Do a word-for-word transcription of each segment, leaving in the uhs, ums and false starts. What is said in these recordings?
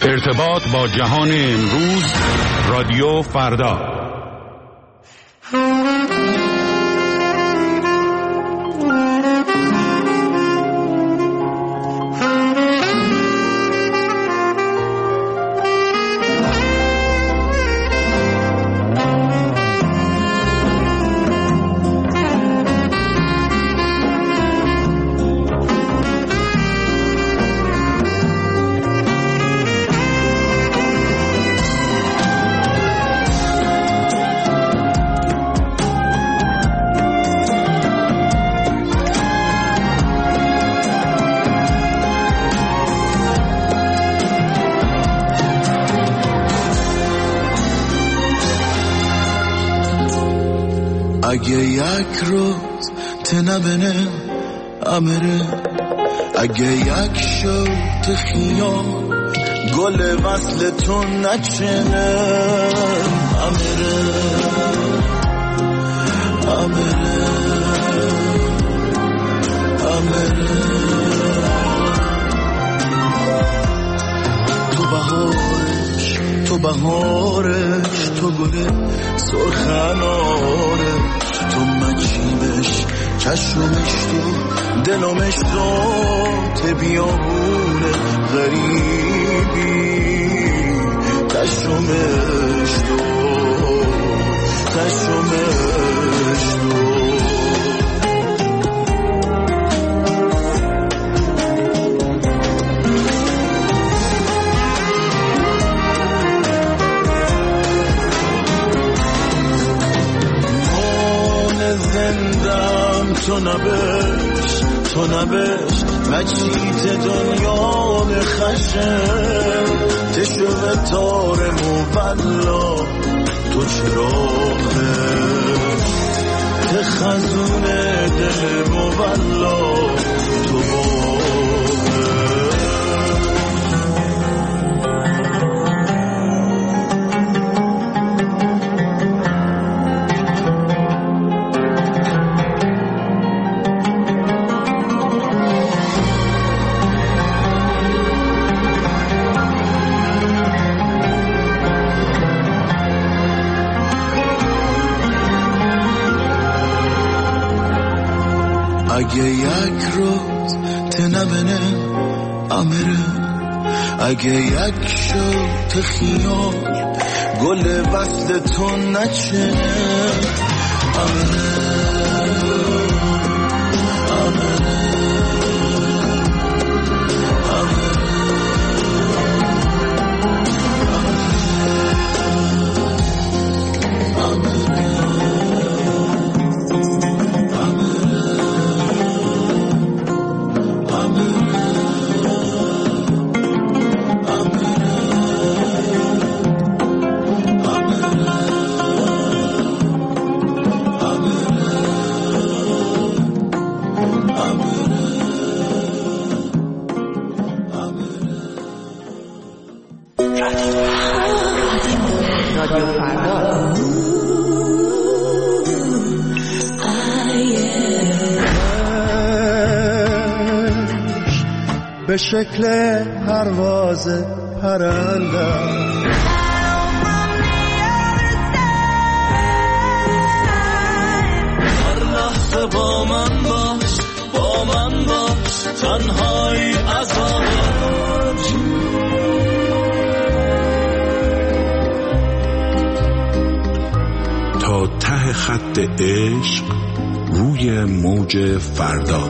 ارتباط با جهان امروز، رادیو فردا. اگه یک روز تنبنه امره، اگه یک شوت خیال گل وصل تو نچنه امره امره امره. تو بهارش تو بهارش تو گل سرخنارش، تو مچیمش چشمش تو دلمش تو بیابون غریبی، چشمش تو چشمش تو. زندم تو نبش تو نبش مچیت دنیا خشم، تشوه تار مولا تو چراغه، تخزون دل مولا تو باغه. اگه یک روز تنبنه امره، اگه یک شوت خیال گل وصل تو نچنه امره امره به شکل پرواز پرنده، هر لحظه با من باش با من باش، تنهایی عذاب تا ته خط عشق روی موج فردا.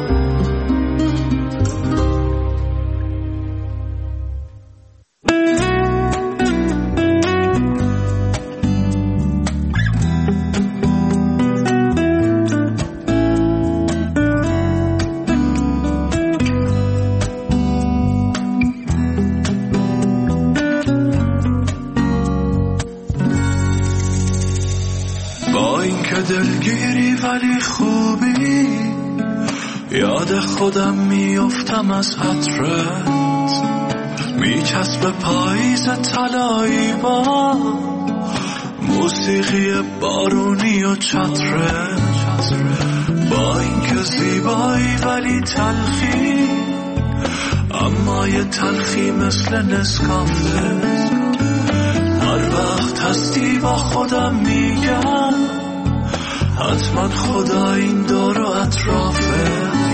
دلگیری ولی خوبی، یاد خودم میافتم از عطرت، میچسب پاییز طلایی با موسیقی بارونی و چترت، با اینکه زیبایی ولی تلخی، اما یه تلخی مثل نسکافه. هر وقت هستی با خودم میگم حتما خدا این دور و اطرافه.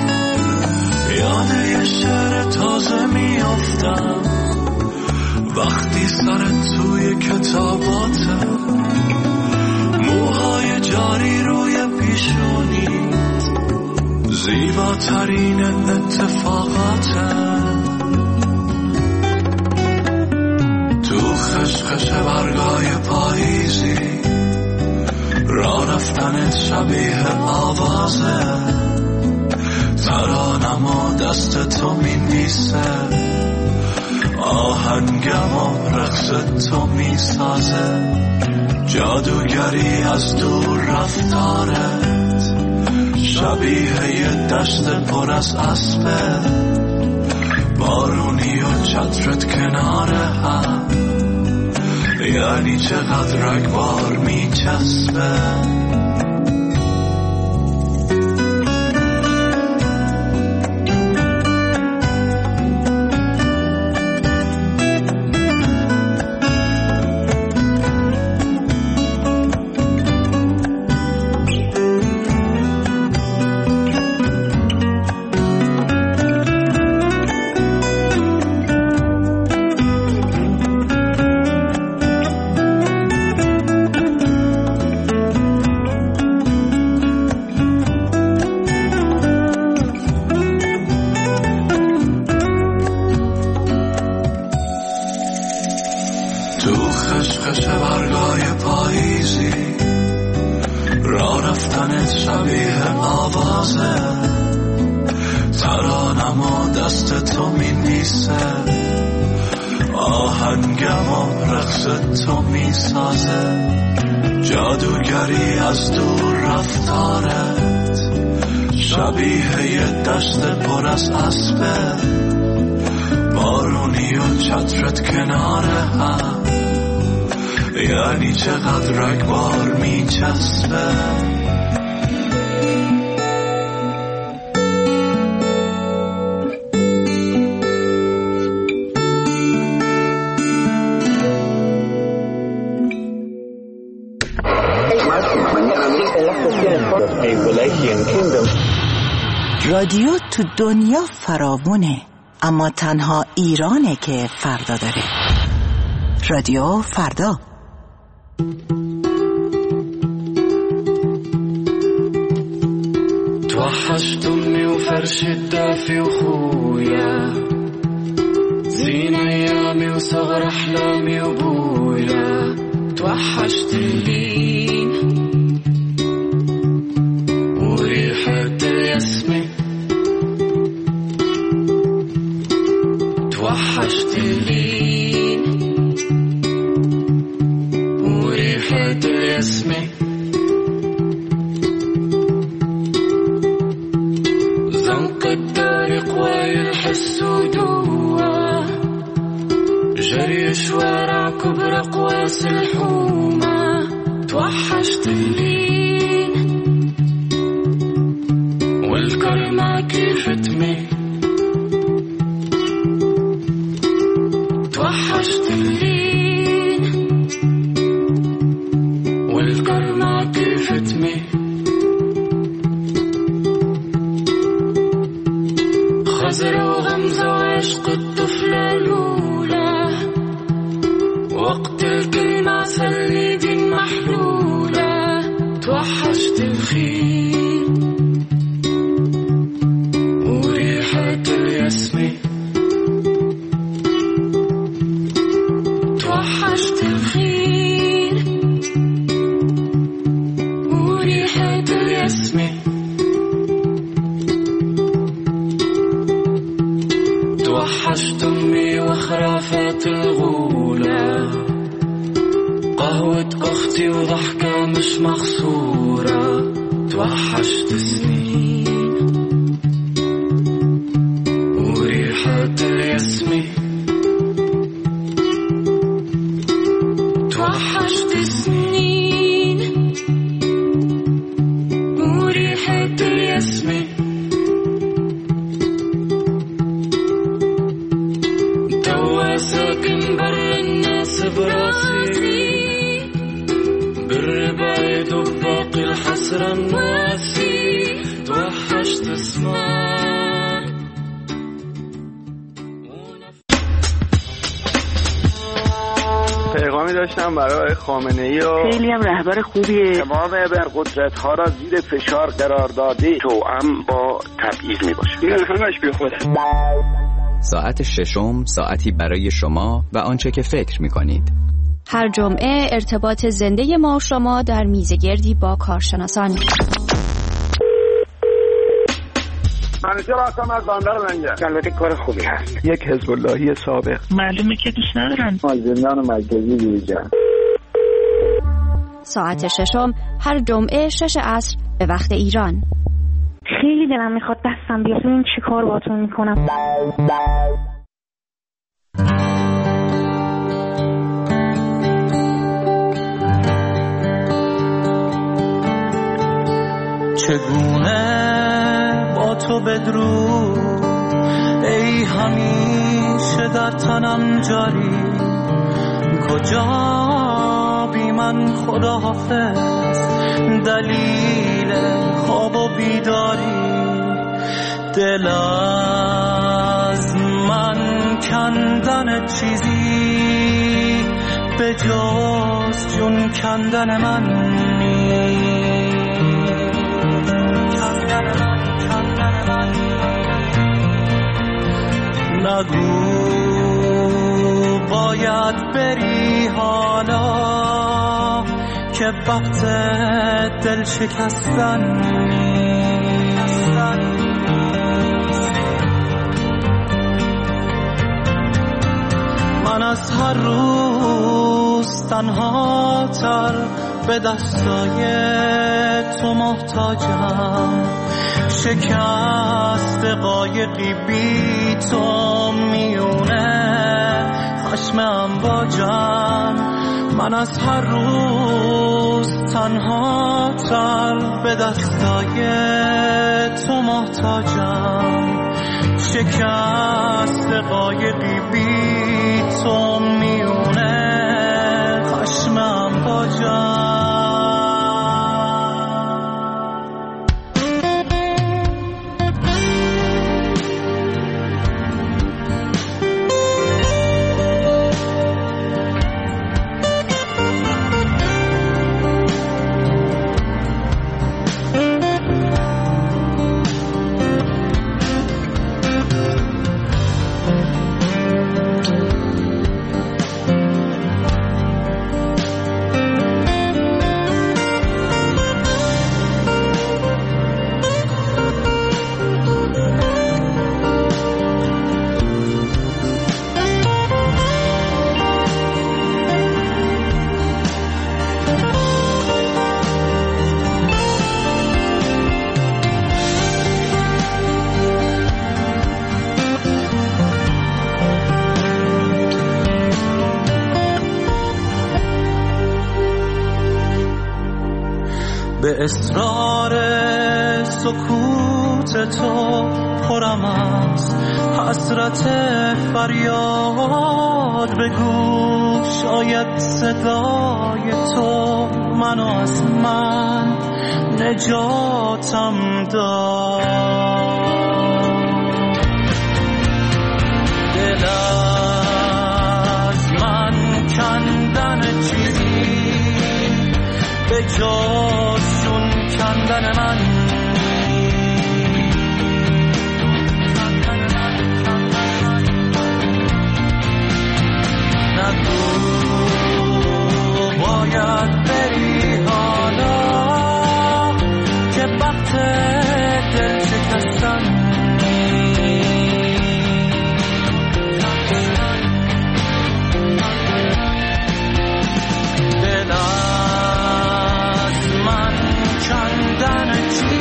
یاد یه شعر تازه میافتم وقتی سرت توی کتاباته، موهای جاری روی پیشونی، زیباترین اتفاقاته. تو خشخش برگای پاییزی راه رفتنت شبیه آوازه، ترانم و دست تو می نیسه، آهنگم و رقص تو می سازه. جادوگری از دور رفتارت شبیه یه دشت پر از اسبه، بارونی و چترت کنار هم، یعنی چقدر رگبار می چسبه. جادوگری از دور رفتارت شبیه یه دشت پر از اسبه، بارونی و چترت کنار هم، یعنی چقدر رگبار می چسبه. رادیو تو دنیا فراوونه، اما تنها ایرانه که فردا داره. رادیو فردا. توحشت امي وفرش الدافي وخويا، زين ايامي وصغر احلامي وبويا. توحشت اللين وريحة الياسمين، توحشت اللين وريحة الياسمين. زنق الطريق ويحس دوا، جري شوارع كبر قواس الحومة. توحشت اللين والكرمة كيف تمي، توحشت اللين والكرمة كيف تمي. خزر وغمزة وعشق الطفلة الأولى، وقت الكلمة سليد محلولة. توحشت الخيل وريحة الياسمين، توحشت الخيل وريحة الياسمين. توحشت أمي وخرافات الغولة، قهوة أختي وضحكة مش مخصورة. توحشت سنين وريحة الياسمين، توحشت سنين وريحة الياسمين. براسي بالربايد وباقي الحسرة الناسي توحشت اسمك. پیغامی داشتم برای خامنه‌ای و خیلی هم رهبر خوبیه. تمام ابرقدرت‌ها را زیر فشار قرار داده توأم با تبعیض میباشه. این همش بی خوده. ساعت ششم ساعتی برای شما و آنچه که فکر می‌کنید. هر جمعه ارتباط زنده ما و شما در میزگردی با کارشناسان. منیجر هستم از بندر منجر. البته کار خوبی هست. یک حزب اللهی سابق. معلومه که دوست ندارن. از زندان مرکزی بیرون. ساعت ششم هر جمعه شش عصر به وقت ایران. خیلی دلم میخواد دستم بیاد ببین چی کار باهاتون میکنم. چگونه با تو بدرود ای همیشه در تنم جاری، کجا بی من خدا حافظ دلیل خواب و بیداری، دل از من کندن چیزی به جز جون کندن من نیست. نگو باید بری حالا که وقت دل شکستن نیست. من از هر روز تنها تر به دستای تو محتاجم، شکست قایقی بی تو میونه خشم امواجم. من از هر روز تنها تر به دستای تو محتاجم، شکست قایقی بی تو میونه خشم امواجم. به اصرار سکوت تو پرم از حسرت فریاد، بگو شاید صدای تو منو از من نجاتم داد. دل از من کندن چیزی به جز جون کندن من، نگو باید بری حالا که وقت دل شکستن دل از من کندن چی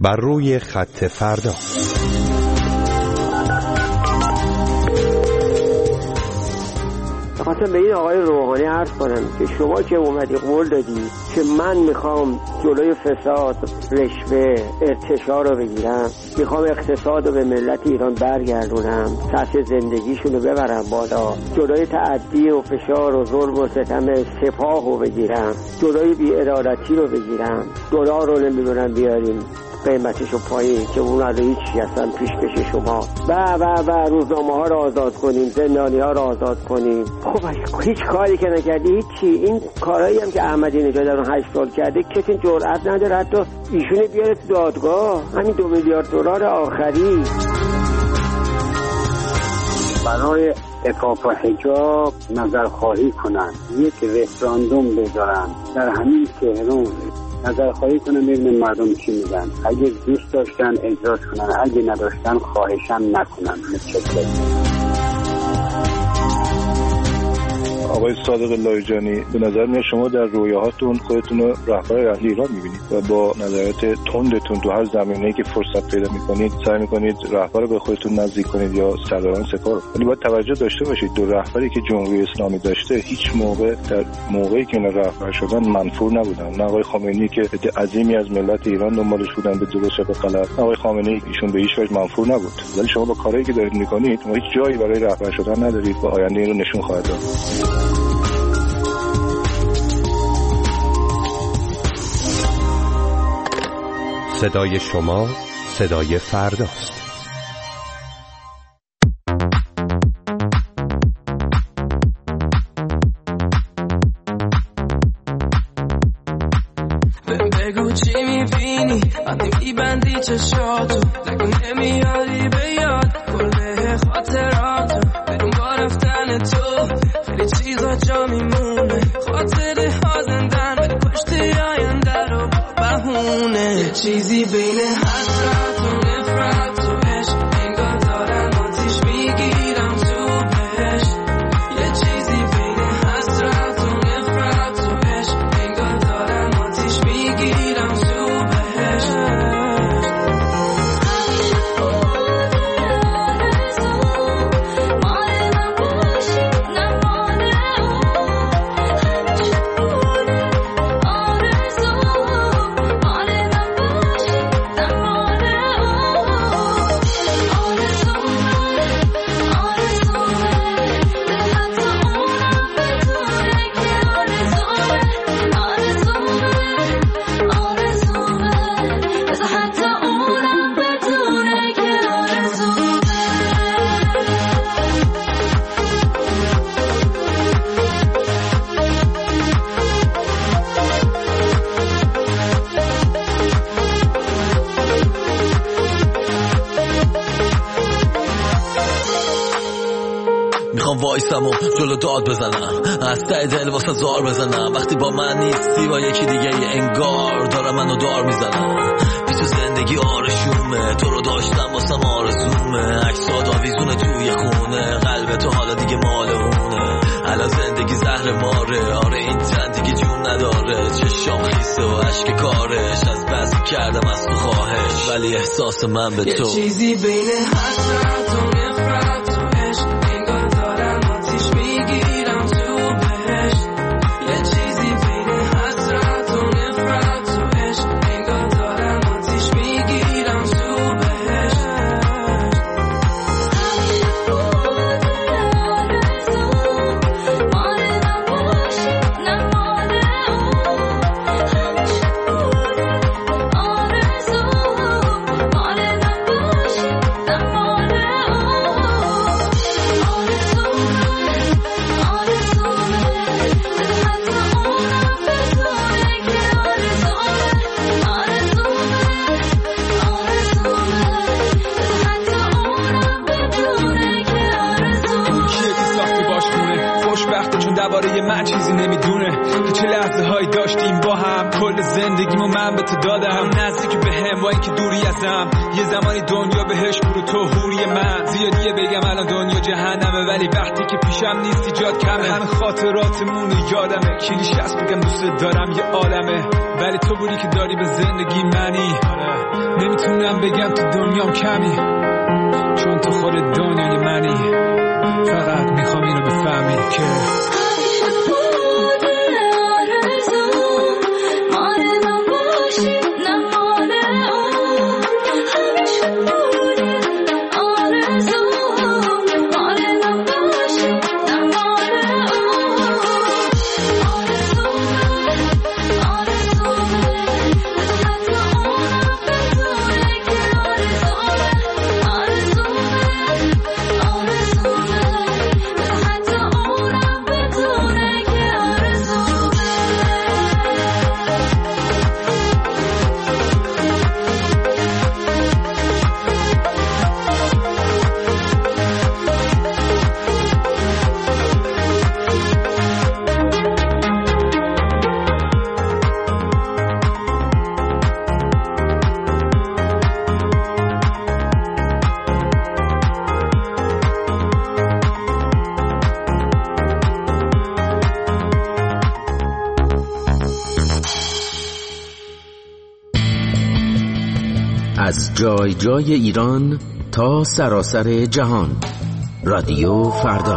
بر روی خط فردا. خواستم به این آقای روحانی عرض کنم که شما که اومدی قول دادی که من میخوام جلوی فساد، رشوه، ارتشا رو بگیرم، میخوام اقتصاد رو به ملت ایران برگردونم، سطح زندگیشون رو ببرم بالا، جلوی تعدی و فشار و ظلم و ستم سپاه رو بگیرم، جلوی بی‌عدالتی رو بگیرم، دلار رو نمیدونم بیاریم قیمتشو پایین که اون رو هیچی اصلا پیش کش شما و و و روزنامه ها رو آزاد کنیم، زندانی ها رو آزاد کنیم. خب هیچ کاری که نکردی هیچی. این کارهایی هم که احمدی نژاد در اون هشت سال کرده کسی جرئت نداره حتی ایشون بیاره تو دادگاه. همین دو میلیارد دلار آخری برای عفاف و حجاب نظرخواهی کنن، یک رفراندوم بذارن در همین تهران، نظرخواهی کنن ببینن مردم چی میگن. اگه دوست داشتن اجراش کنن، اگه نداشتن خواهشن نکنن. متشکرم. آقای صادق لاریجانی، به نظر میاد شما در رویاهاتون خودتون رو رهبر اهل ایران میبینید و با نظرات تندتون تو هر زمینه‌ای که فرصت پیدا میکنید سعی میکنید رهبر رو به خودتون نزدیک کنید یا سرداران سپاه. ولی باید توجه داشته باشید دو رهبری که جمهوری اسلامی داشته هیچ موقع در موقعی که اینا رهبر شدن منفور نبودن. نه آقای خامنه‌ای که عده عظیمی از ملت ایران دنبالش بودن به درست و به غلط، آقای خامنه‌ای ایشون به هیچ وجه منفور نبود. ولی شما با کاری که دارید میکنید هیچ جایی برای رهبر شدن ندارید و آینده این رو نشون خواهد داد. صدای شما صدای فرداست. بگو چی میبینی وقتی میبندی چشاتو، نگو نمیادی به یاد کله خاطراتو، برون با رفتن تو خیلی چیزا جا میمونه، خاطره ها زندن ولی پشت آینده رو بهونه، یه چیزی بین حسرت و نفرت و عشق انگار دارم آتیش میگیرم تو بهش، یه چیزی بین حسرت و نفرت و عشق انگار دارم آتیش میگیرم تو بهش. وایسم و جلو داد بزنم، از ته دل واسه زار بزنم، وقتی با من نیستی با یکی دیگه انگار دارم منو دار میزنم، بی تو زندگی آرشومه، تو رو داشتم واسم آرزومه، عکسات آویزونه توی خونه، قلب تو حالا دیگه مال اونه، الان زندگی زهر ماره، آره این تن دیگه جون نداره، چشام خیسه و عشق کارش، از بس کردم از تو خواهش، ولی احساس من به تو یه چیزی بین حسرت و نفرت و عشق انگار دارم آتیش میگیرم تو بهش، یه چیزی بین حسرت و نفرت و عشق انگار دارم آتیش میگیرم تو بهش. رابطه دادم نزدیک به هم با اینکه دوری ازم. یه زمانی دنیا بهش برو تو حوری من. زیادیه بگم الان دنیا جهنمه ولی وقتی که پیشم نیستی جات کمه. همه خاطراتمون یادمه کلیش هست بگم دوست دارم یه عالمه ولی تو بودی که داری به زندگی منی. نمیتونم بگم تو دنیام کمی چون تو خود دنیای منی. فقط میخوام اینو بفهمی که از جای جای ایران تا سراسر جهان. رادیو فردا.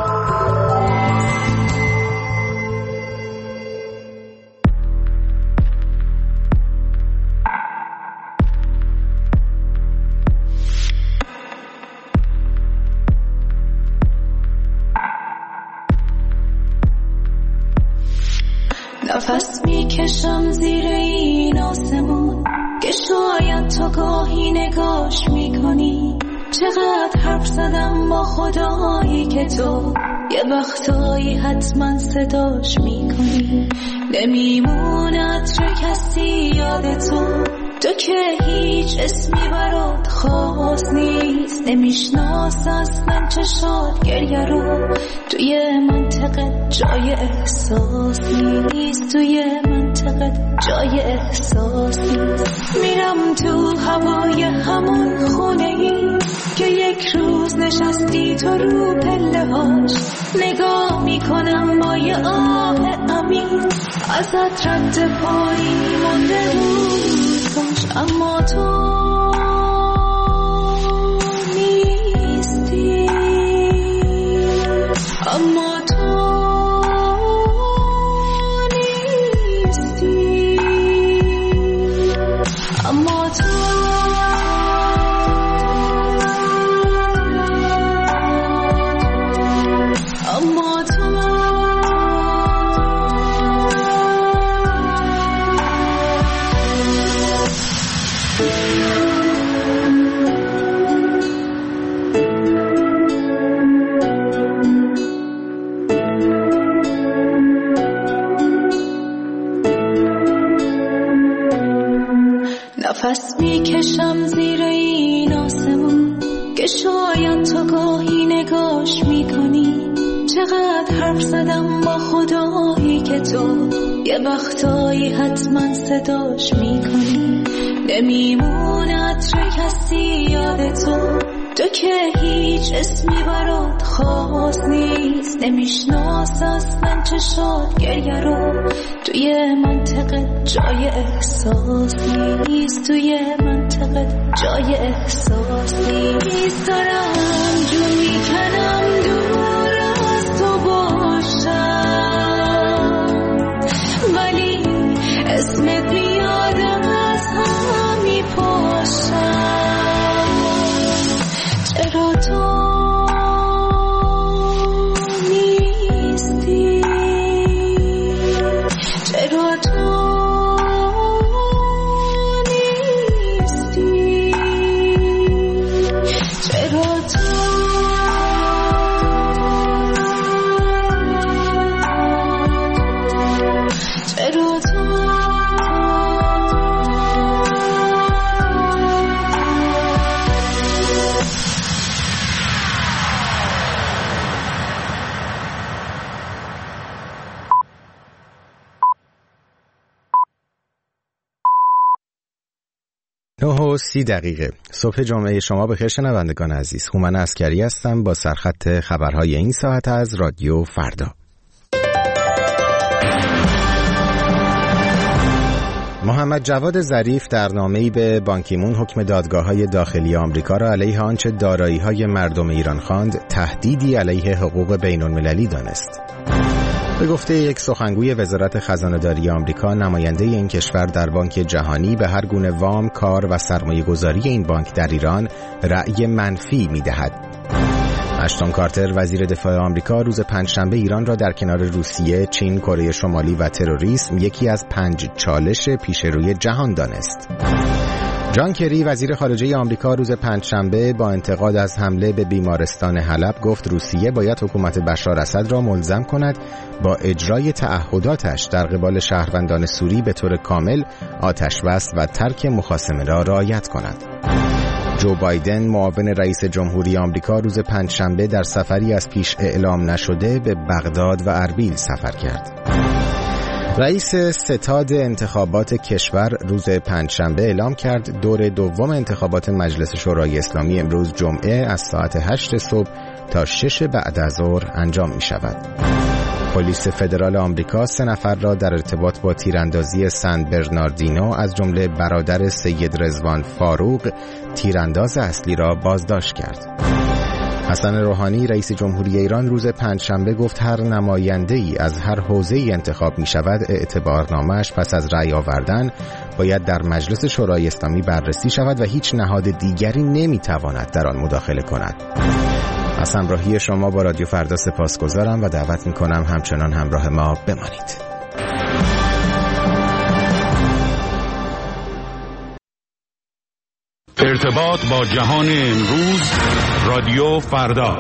نفس میکشم زیر این آسمون که شاید تو گاهی نگاش میکنی. چقدر حرف زدم با خدایی که تو یه وقتایی حتما صداش میکنی. نمیموند چه کسی یاد تو تو که هیچ اسمی برات خاص نیست. نمیشناس اصلا چشات گریه رو توی منطقه جای احساس نیست. توی منطقه جای احساس نیست. میرم تو هوای همون خونه ای که یک روز نشستی تو رو پله هاش. نگاه میکنم با یه آه عمیق ازت رد پایی مونده روزاش. اما تو نیستی. اما تو نیستی. اما تو اما تو نفس میکشم زیر این آسمون که شاید تو گاهی نگاش میکنی. چقدر حرف زدم با خدایی که تو یه وقتایی حتما صداش میکنی. نمیموند چه کسی یاد تو تو که هیچ اسمی برات خاص نیست. نمیشناس اصلا چشات گریه رو توی منطقه جای احساس نیست. توی منطقه جای احساس نیست. دارم جون میکنم دور از تو باشم ولی اسمت میادم از هم میپاشم. چرا تو نیستی؟ چرا تو نیستی؟ چرا تو نه و سی دقیقه صبح جمعه شما بخیر شنوندگان عزیز. هومن عسکری هستم با سرخط خبرهای این ساعت از رادیو فردا. محمد جواد ظریف در نامه‌ای به بان کی مون حکم دادگاه‌های داخلی آمریکا را علیه آنچه دارایی‌های مردم ایران خواند تهدیدی علیه حقوق بین‌المللی دانست. به گفته یک سخنگوی وزارت خزانه‌داری آمریکا، نماینده این کشور در بانک جهانی به هر گونه وام، کار و سرمایه‌گذاری این بانک در ایران رأی منفی می‌دهد. اشتون کارتر وزیر دفاع آمریکا روز پنجشنبه ایران را در کنار روسیه، چین، کره شمالی و تروریسم یکی از پنج چالش پیش روی جهان دانست. جان کری وزیر خارجه آمریکا روز پنجشنبه با انتقاد از حمله به بیمارستان حلب گفت روسیه باید حکومت بشار اسد را ملزم کند با اجرای تعهداتش در قبال شهروندان سوری به طور کامل آتش بس و ترک مخاصمه را رعایت کند. جو بایدن معاون رئیس جمهوری آمریکا روز پنجشنبه در سفری از پیش اعلام نشده به بغداد و اربیل سفر کرد. رئیس ستاد انتخابات کشور روز پنجشنبه اعلام کرد دور دوم انتخابات مجلس شورای اسلامی امروز جمعه از ساعت هشت صبح تا شش بعد از ظهر انجام می شود. پلیس فدرال آمریکا سه نفر را در ارتباط با تیراندازی سن برناردینو از جمله برادر سید رضوان فاروق، تیرانداز اصلی را بازداشت کرد. حسن روحانی رئیس جمهوری ایران روز پنجشنبه گفت هر نماینده‌ای از هر حوزه‌ای انتخاب می شود اعتبارنامه‌اش پس از رأی آوردن باید در مجلس شورای اسلامی بررسی شود و هیچ نهاد دیگری نمی تواند در آن مداخله کند. از همراهی شما با رادیو فردا سپاسگزارم و دعوت می کنم همچنان همراه ما بمانید. ارتباط با جهان امروز، رادیو فردا.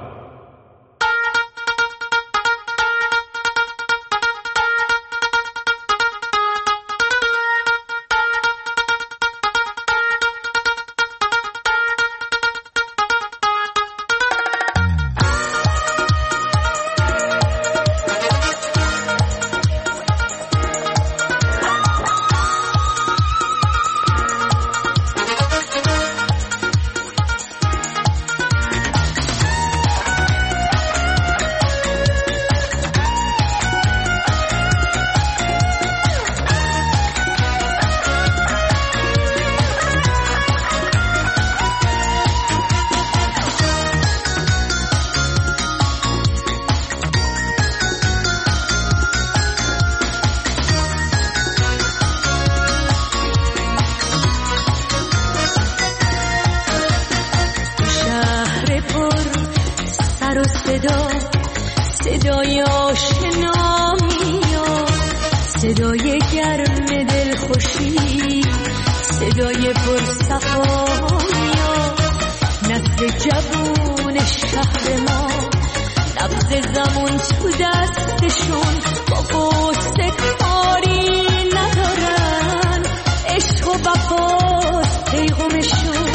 صدای آشنا میاد، صدای گرم دل خوشی، صدای پرصفا میاد، نسل جوون شهر ما، نبض زمان تو دستشون، با قصه کاری ندارن، عشق و وفاست پیغامشون.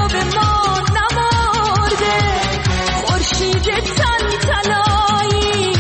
تن تلایی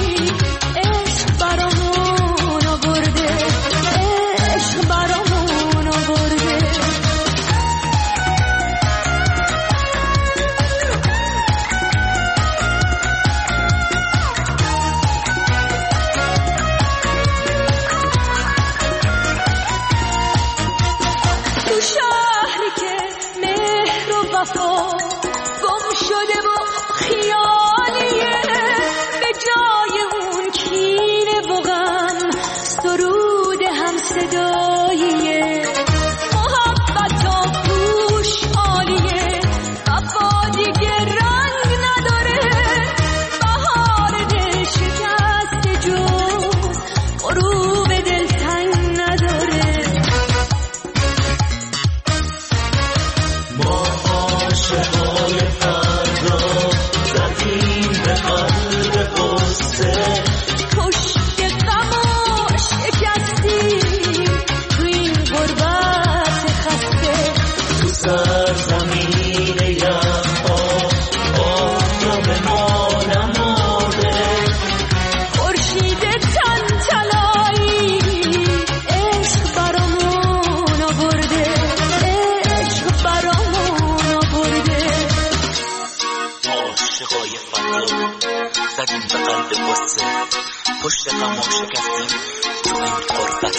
پشت غم و شکستیم تو این غربت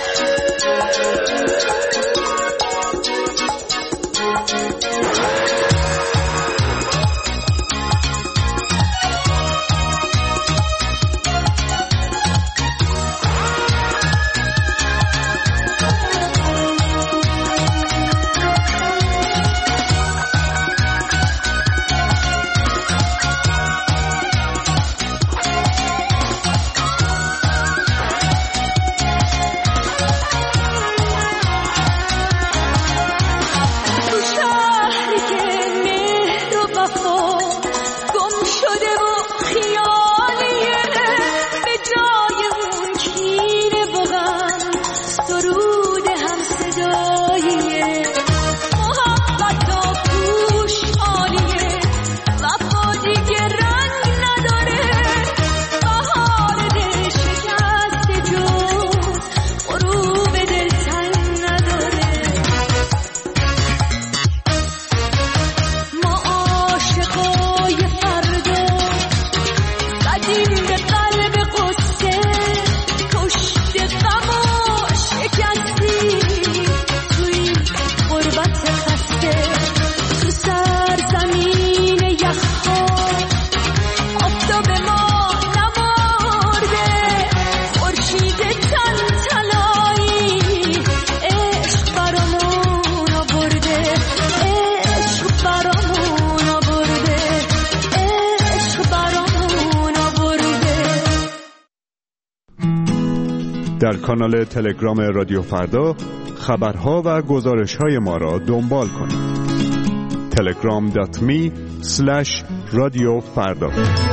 در کانال تلگرام رادیو فردا خبرها و گزارش‌های ما را دنبال کنید. تلگرام دات می اسلش رادیو فردا.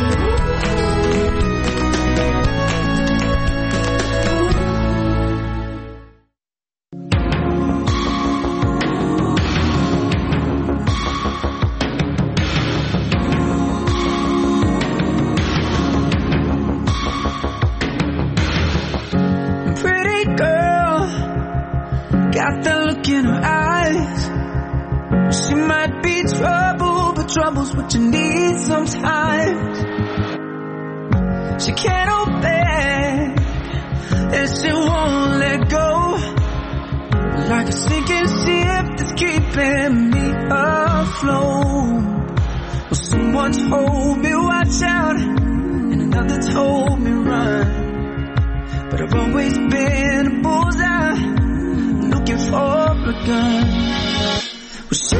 Troubles what you need sometimes. She can't hold back and she won't let go. Like a sinking ship that's keeping me afloat. Well, someone told me watch out and another told me run. But I've always been a bullseye looking for a gun. Well, she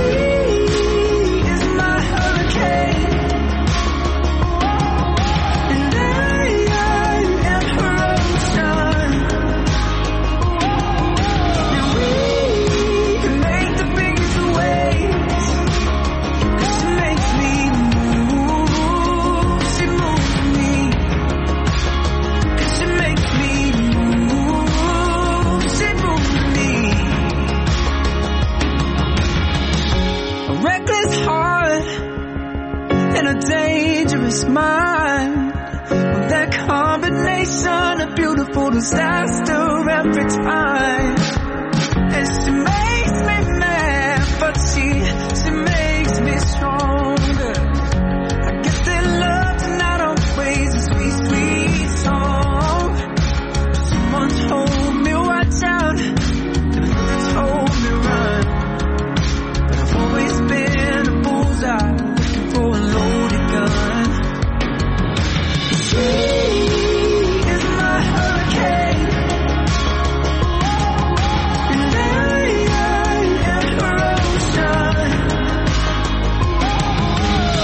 mind with that combination of beautiful disaster every time. And she makes me mad, but she she makes me stronger. I guess that love's not always a sweet, sweet song. Someone told me watch out, another told me run. But I've always been a bullseye looking for a loaded gun. She is my hurricane, and I, I am her ocean.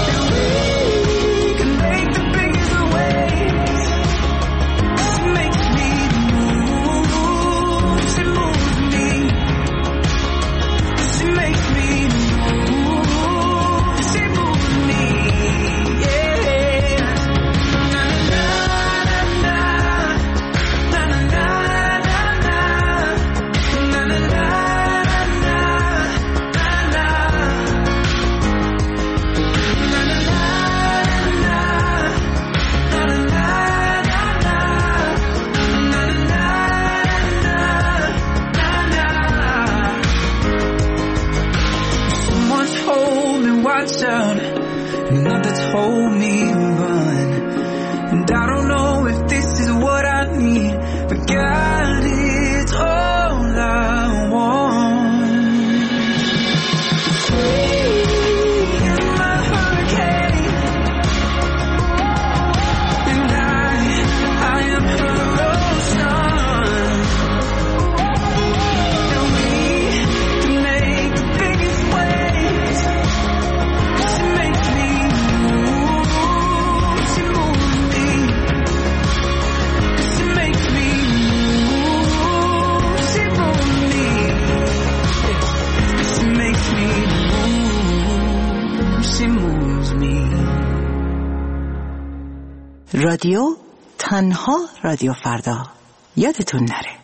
رادیو تنها رادیو فردا یادتون نره.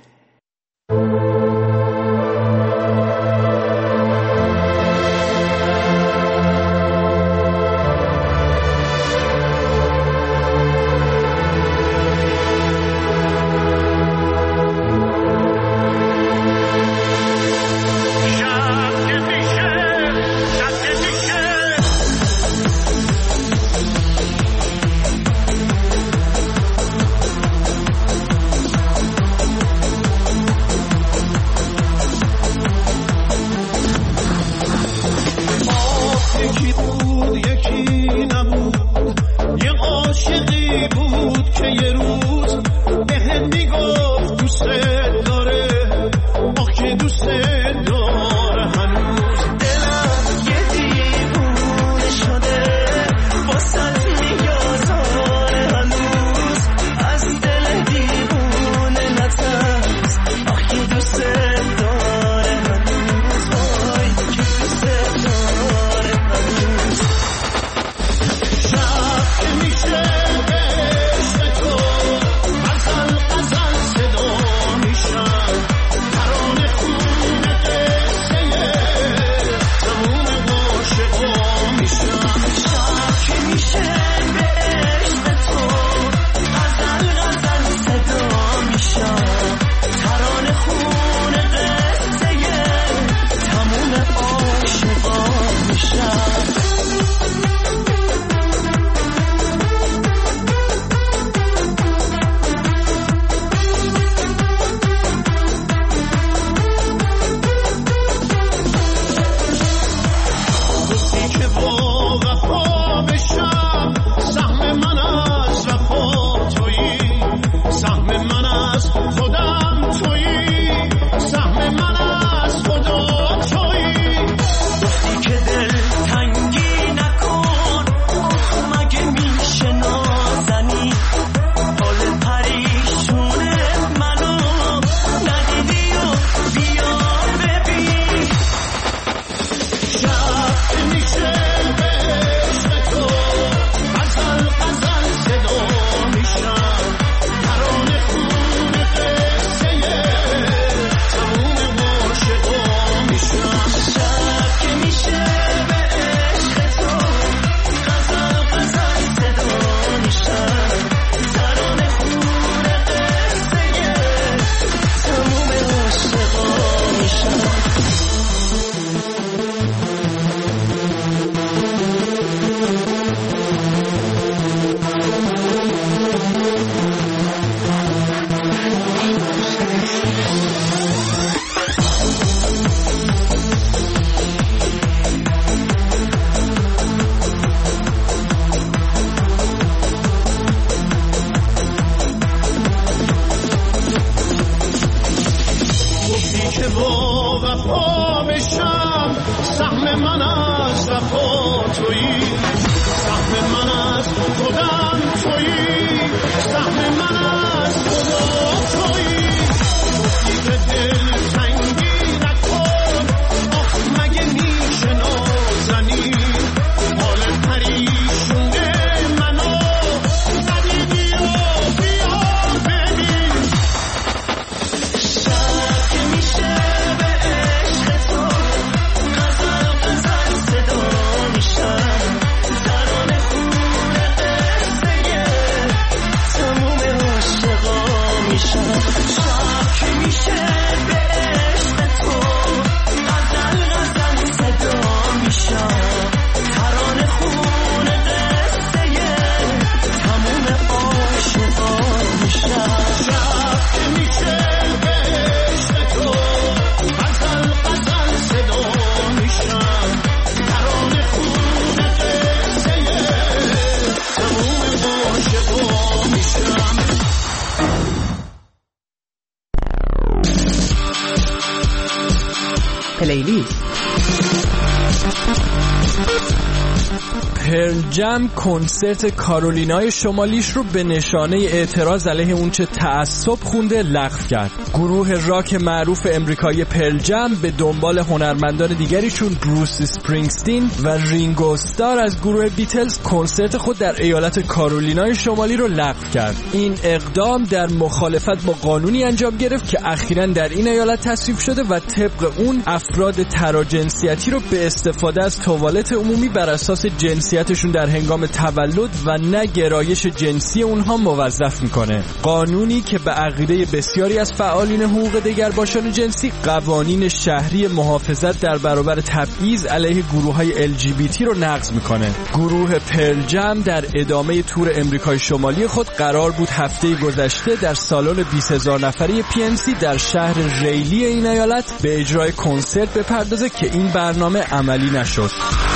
پلیلیست پرل جم کنسرت کارولینای شمالیش رو به نشانه اعتراض علیه اون چه تعصب خونده لغو کرد. گروه راک معروف امریکایی پرل جم به دنبال هنرمندان دیگری چون بروس اسپرینگستین و رینگو استار از گروه بیتلز کنسرت خود در ایالت کارولینای شمالی رو لغو کرد. این اقدام در مخالفت با قانونی انجام گرفت که اخیراً در این ایالت تصویب شده و طبق اون افراد تراجنسیتی رو به استفاده از توالت عمومی بر اساس جنسیتشون در هنگام تولد و نه گرایش جنسی اونها موظف میکنه. قانونی که به عقیده بسیاری از فعالین حقوق دگرباشان جنسی قوانین شهری محافظت در برابر تبعیض علیه گروه‌های ال جی بی تی رو نقض میکنه. گروه پرل جم در ادامه تور امریکای شمالی خود قرار بود هفته گذشته در سالن بیست هزار نفره پی ان سی در شهر ریلی این ایالت به اجرای کنسرت بپردازه که این برنامه عملی نشد.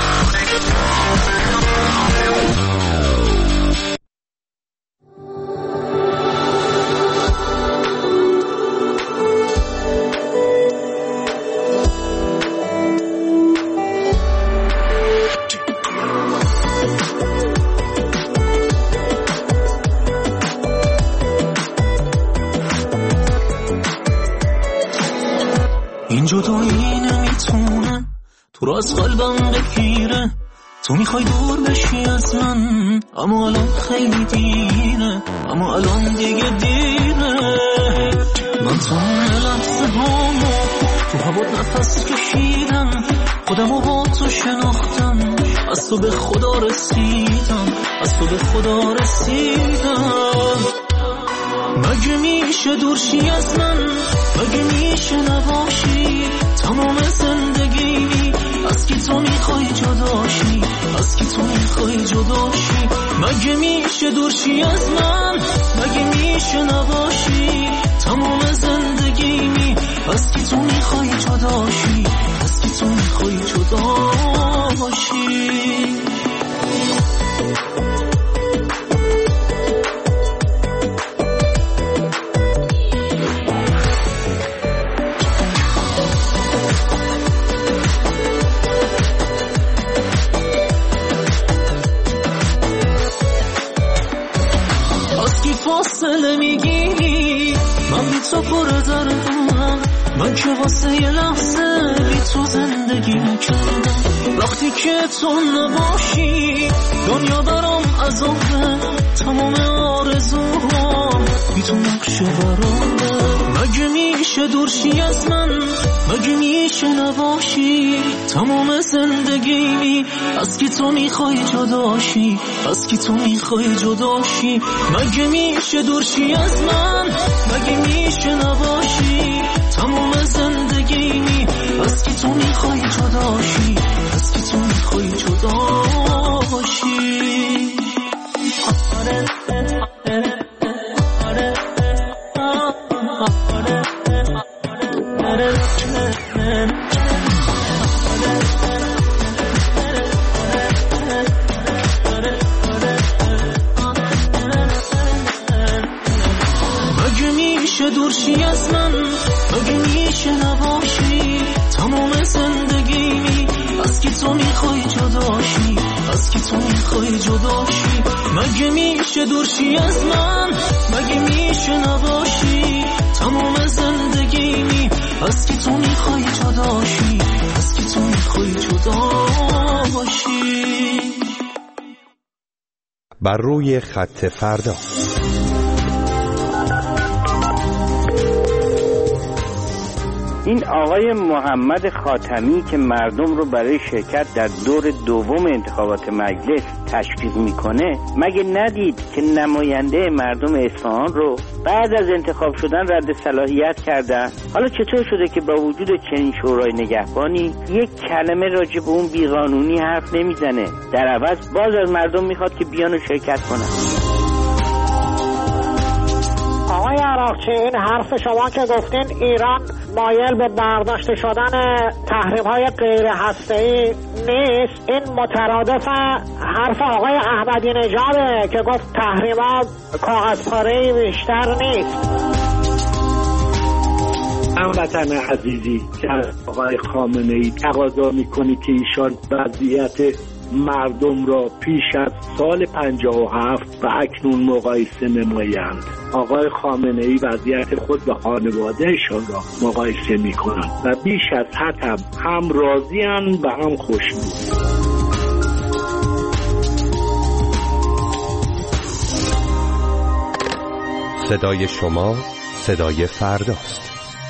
این جدایی نمیتونه تو را از قلبم بگیره، تو میخوای دور بشی از من اما الان خیلی دیره، اما الان دیگه دیره. من تو لحظه هامو تو هوا نفس کشیدم، خودم و با تو شناختم، از تو به خدا رسیدم، از تو به خدا رسیدم. مگه میشه دورشی از من، مگه میشه نباشی تمام زندگی، از کی تو میخوای جداشی، از کی تو میخوای جداشی. مگه میشه دورشی از من، مگه میشه نباشی تمام زندگی، از کی تو میخوای جداشی، از کی تو میخوای جداشی. فاصله میگیری من بی تو پر دردم، من که واسه یه لحظه بی تو زندگی نکردم. وقتی که تو نباشی دنیا برام عذابه، تمام آرزوها بی تو نقشه برامه. مگه میشه دورشی از من، مگه میشه نباشی تمام زندگی، از کی تو میخوای جداشی، از کی تو میخوای جداشی. مگه میشه دورشی از من، مگه میشه نباشی تمام زندگی، از کی تو میخوای جداشی، از کی تو میخوای جداشی. دورشی از من، مگه میشه نباشی تمام زندگی، از کی تو میخوای جداشی، از کی تو میخوای جداشی. مگه میشه دورشی از من، مگه میشه نباشی تمام زندگی، از کی تو میخوای جداشی، از کی تو میخوای جداشی. بر روی خط فردا. این آقای محمد خاتمی که مردم رو برای شرکت در دور دوم انتخابات مجلس تشویق میکنه، مگه ندید که نماینده مردم اصفهان رو بعد از انتخاب شدن رد صلاحیت کردن؟ حالا چطور شده که با وجود چنین شورای نگهبانی یک کلمه راجع به اون بیقانونی حرف نمیزنه، در عوض باز از مردم میخواد که بیان و شرکت کنن؟ آقای عراقچی، این حرف شما که گفتین ایران مایل به برداشته شدن تحریم‌های غیر هسته‌ای نیست، این مترادف حرف آقای احمدی نژاده که گفت تحریم‌ها کاغذپاره‌ای بیشتر نیست. هموطن عزیزی که از آقای خامنه‌ای تقاضا می‌کنی که ایشان وضعیت مردم را پیش از سال پنجاه و هفت و اکنون مقایسه نمایند. آقای خامنه ای وضعیت خود و خانوادهشان را مقایسه می کنند و بیش از حد هم, هم راضی‌اند و هم خوشنود. صدای شما صدای فرداست.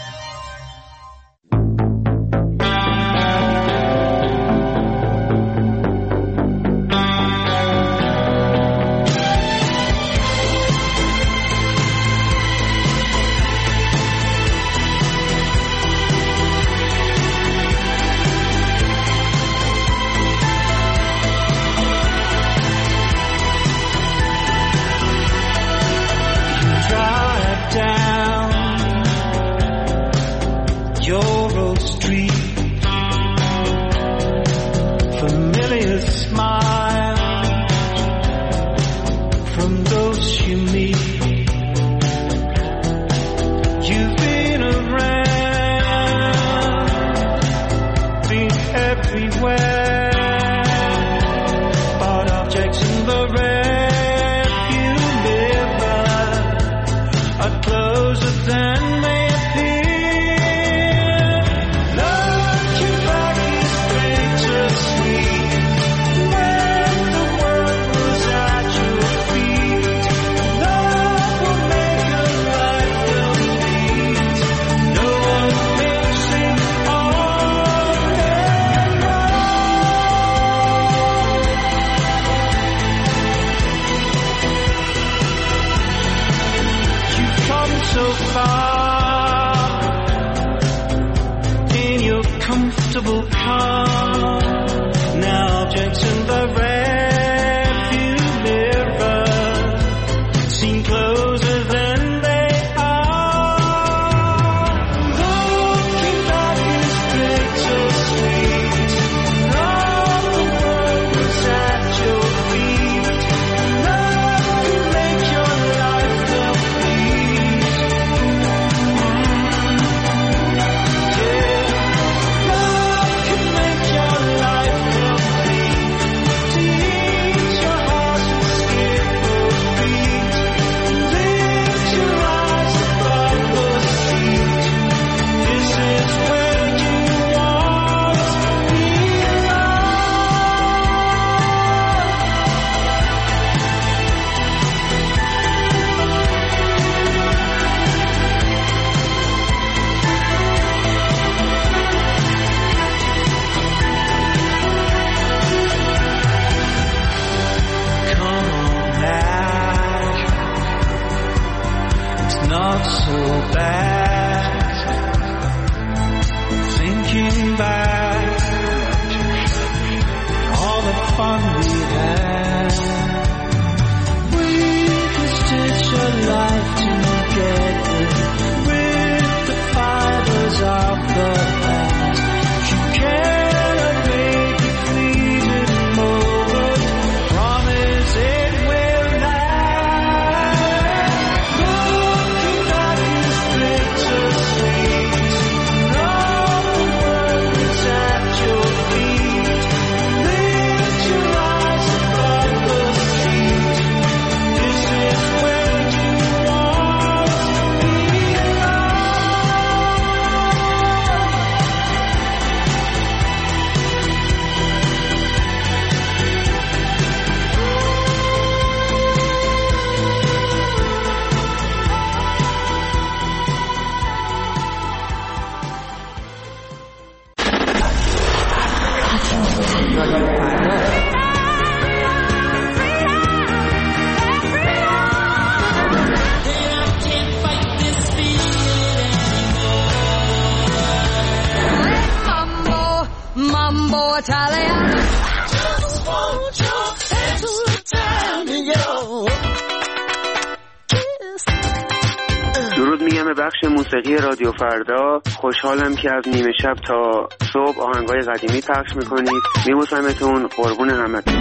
بخش موسیقی رادیو فردا. خوشحالم که از نیمه شب تا صبح آهنگای قدیمی پخش میکنید. میبوسمتون، قربون همتون.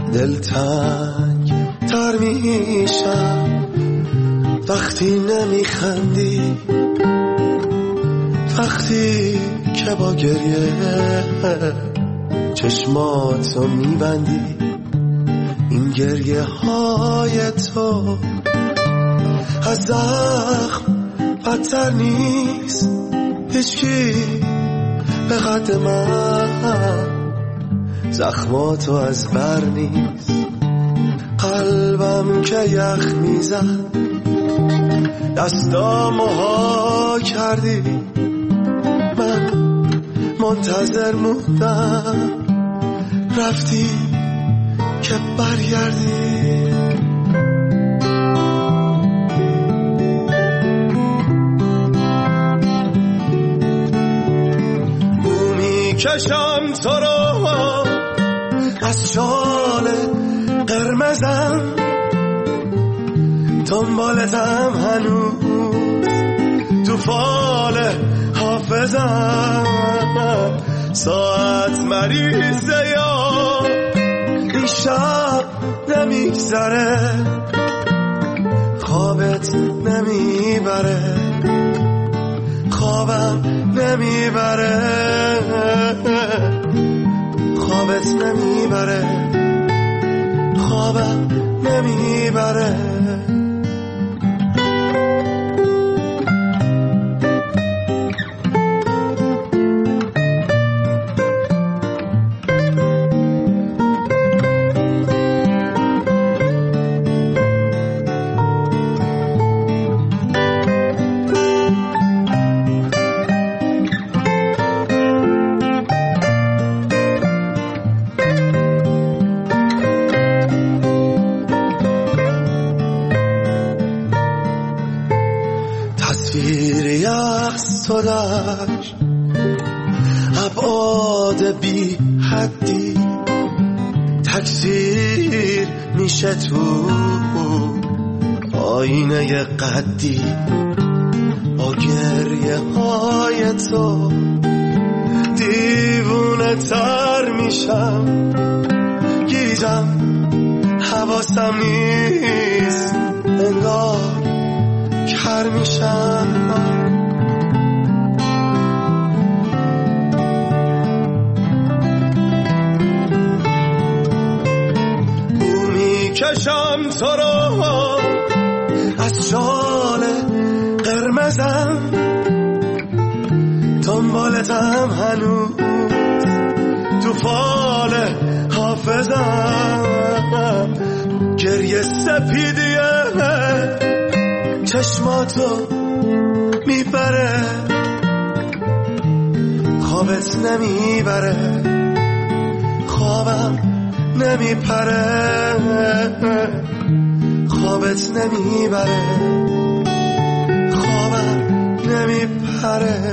دلتنگ تر میشم وقتی نمیخندی، وقتی که با گریه چشماتو میبندی. این گریه های تو از زخم بدتر نیست، هیچکی به قد من زخماتو از بر نیست. قلبم که یخ میزد دستامو ها کردی، من منتظر موندم رفتی که برگردی. بو میکشم تو رو از شال قرمزم، دنبالتم هنوز تو فال حافظم. ساعت مریضه یا این شب نمیگذره، خوابت نمیبره، خوابم نمیبره، خوابت نمیبره، خوابم نمیبره. خودش ابعاد بی حدی تکثیر میشه تو آینه قدی. با گریه های تو دیوونه تر میشم، گیجم حواسم نیست، انگار کر میشم. کشم تو رو از شال قرمزم، دنبالتم هنوز تو فال حافظم. گریه سپیدیه چشماتو میبره، خوابت نمیبره، خوابم نمیپره، خوابت نمیبره، خوابم نمیپره،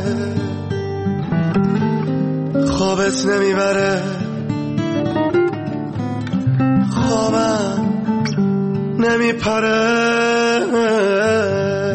خوابت نمیبره، خوابم نمیپره.